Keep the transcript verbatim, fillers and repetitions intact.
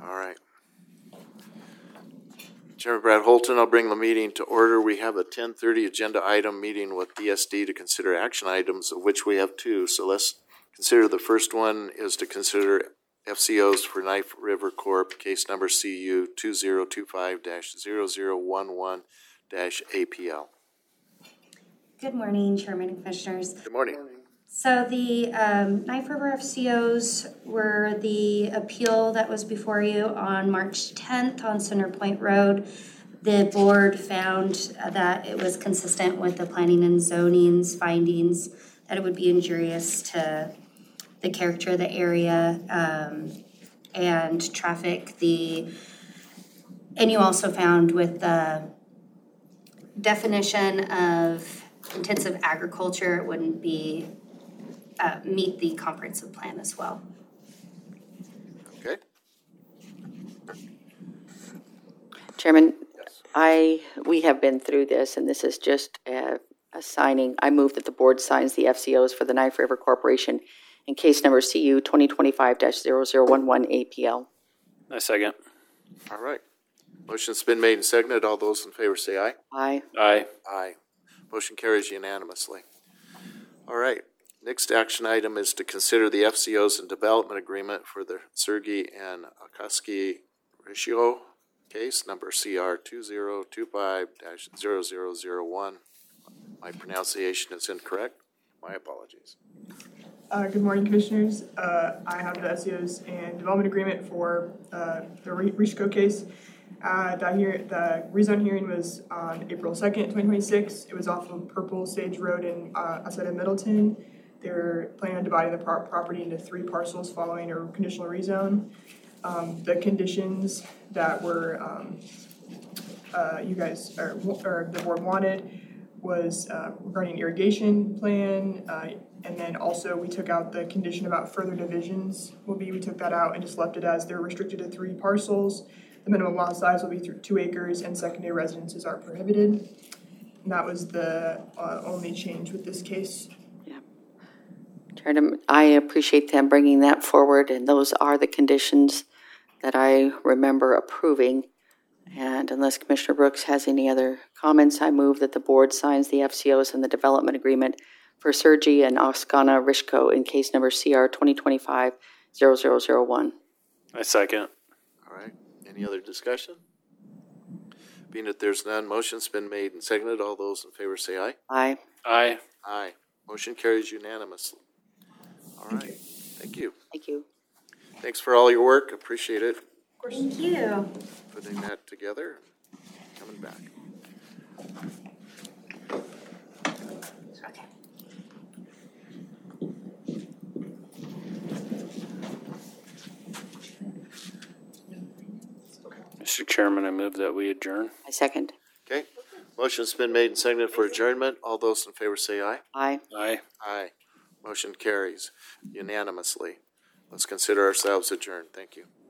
All right. Chairman Brad Holton, I'll bring the meeting to order. We have a ten thirty agenda item meeting with D S D to consider action items, of which we have two. So let's consider the first one is to consider F C Os for Knife River Corp, case number C U two zero two five dash zero zero one one dash A P L. Good morning, Chairman and Commissioners. Good morning. So the um, Knife River F C Os were the appeal that was before you on March tenth on Center Point Road. The board found that it was consistent with the planning and zoning's findings that it would be injurious to the character of the area um, and traffic. The and you also found with the definition of intensive agriculture, it wouldn't be uh, meet the comprehensive plan as well. Okay. Chairman, Yes. I we have been through this, and this is just a, a signing. I move that the board signs the F C Os for the Knife River Corporation in case number C U twenty twenty-five dash zero zero one one A P L. I second. All right. Motion's been made and seconded. All those in favor say aye. Aye. Aye. Aye. Motion carries unanimously. All right. Next action item is to consider the F C Os and development agreement for the Sergey and Akaski Ratio case number C R two zero two five dash zero zero zero one. My pronunciation is incorrect. My apologies. Uh, good morning, Commissioners. Uh, I have the S E Os and development agreement for uh, the Rishko case. Uh, the, hear- the rezone hearing was on April second, twenty twenty-six. It was off of Purple Sage Road in uh, outside of Middleton. They're planning on dividing the pro- property into three parcels following a conditional rezone. Um, the conditions that were um, uh, you guys or, or the board wanted was uh, regarding irrigation plan, uh, and then also we took out the condition about further divisions. Will be we took that out and just left it as they're restricted to three parcels. The minimum lot size will be th- two acres, and secondary residences are prohibited. And that was the uh, only change with this case. Chairman, I appreciate them bringing that forward, and those are the conditions that I remember approving. And unless Commissioner Brooks has any other comments, I move that the board signs the F C Os and the development agreement for Sergey and Oksana Rishko in case number C R twenty twenty-five dash zero zero zero one. I second. All right. Any other discussion? Being that there's none, motion's been made and seconded. All those in favor say aye. Aye. Aye. Aye. Motion carries unanimously. All right. Thank you. Thank you. Thanks for all your work. Appreciate it. Thank you. Putting that together, coming back. Okay. Mister Chairman, I move that we adjourn. I second. Okay. Motion's been made and seconded for adjournment. All those in favor say aye. Aye. Aye. Aye. Motion carries unanimously. Let's consider ourselves adjourned. Thank you.